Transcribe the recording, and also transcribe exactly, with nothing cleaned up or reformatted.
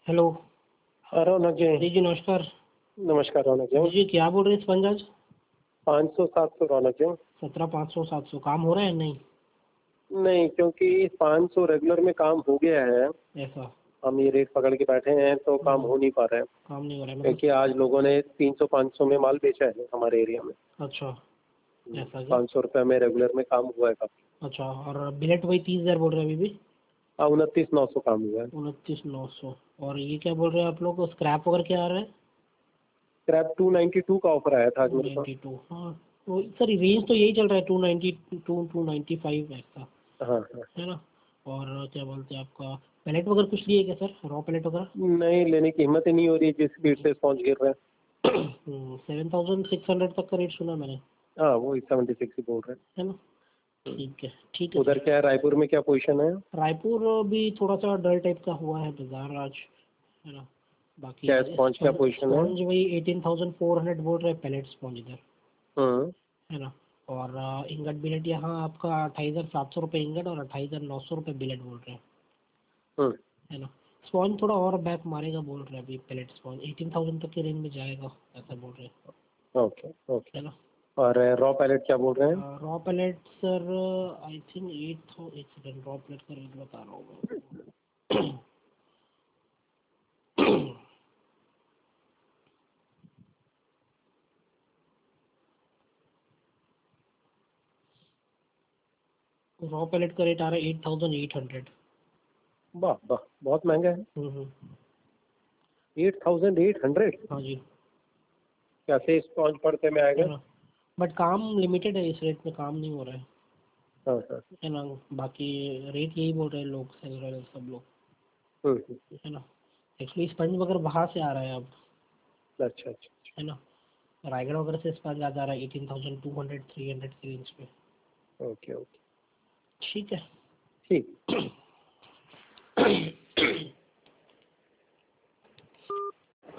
Hello. हाँ रौनक जी। जी जी नमस्कार। नमस्कार रौनक जी। जी जी क्या बोल रहे हैं स्पंज आज? पाँच सौ सात सौ रौनक जी। सत्रह पाँच सौ सात सौ काम हो रहा है नहीं? नहीं, क्योंकि पाँच सौ रेगुलर में काम हो गया है। ऐसा? हम ये रेट पकड़ के बैठे हैं तो काम हम्म, हो नहीं पा रहा है, काम नहीं हो रहा है मतलब? क्योंकि आज लोगों ने तीन सौ पाँच सौ में माल बेचा है हमारे एरिया में। अच्छा, ऐसा क्या? पाँच सौ रुपये में रेगुलर में काम हुआ है काफी। अच्छा, और बिलेट वही तीस हजार बोल रहे हैं अभी भी? हाँ, उनतीस नौ सौ काम हुआ है। उनतीस नौ सौ। और ये क्या बोल रहे हैं आप लोग, स्क्रैप वगैरह क्या आ रहा है? क्रैप टू नाइन्टी टू का ऑफर आया था आज टू मेरे पास। नाइन्टी टू हाँ। तो सर रेंज तो यही चल रहा है, two ninety two two ninety five ऐसा, हाँ हाँ। है ना? और क्या बोलते हैं आपका, पैलेट वगैरह कुछ लिए क्या सर, रॉ पैलेट वगैरह? नहीं, लेने की हिम्मत ही नहीं हो रही जिस स्पीड से स्पॉन्ज गिर रहे हैं। सेवन थाउजेंड सिक्स हंड्रेड तक का रेट सुना मैंने, हाँ, वो सेवेंटी सिक्स ही बोल रहे है ना? हैं। ठीक है ठीक है उधर सर। क्या है, रायपुर में क्या पोजीशन है? रायपुर भी थोड़ा सा डल टाइप का हुआ है बाजार आज, है ना? बाकी क्या स्पॉन्ज क्या पोजीशन है? स्पॉन्ज वही एटीन थाउजेंड फोर हंड्रेड बोल रहे हैं पैलेट स्पॉन्ज इधर, हम्म है ना? और अ, इंगट बिलेट यहाँ आपका अट्ठाईस हज़ार सात सौ रुपये इंगट और अट्ठाईस हज़ार नौ सौ रुपये बिलेट बोल रहे हैं, हम्म। है ना? स्पॉन्ज थोड़ा और बैक मारेगा बोल रहे हैं अभी, पैलेट स्पॉन्ज एटीन थाउजेंड तक की रेंज में जाएगा ऐसा बोल रहे हैं, ओके ओके। है ना? और रॉ पैलेट क्या बोल रहे हैं? Raw pallet sir I think eight thou एक सेकेंड, रॉ पैलेट का रेट बता रहा हूँ मैं। रॉ पैलेट का रेट आ रहा है एट थाउजेंड एट हंड्रेड। वाह वाह, बहुत महंगा है। Hmm. Eight thousand eight hundred? हाँ जी, कैसे स्पॉन्ज पड़ते में है आएगा? ना? बट काम लिमिटेड है, इस रेट में काम नहीं हो रहा है, हाँ हाँ। है ना? बाकी रेट यही बोल रहे हैं लोग, सेल रहे हैं सब लोग, हम्म हम्म, है ना? एक्चुअली स्पंज वगैरह बाहर से आ रहा है अब, अच्छा अच्छा। है ना? रायगढ़ वगैरह से स्पंज आ जा रहा है eighteen thousand two hundred three hundred की रेंज पे। Okay okay. ठीक है। ठीक।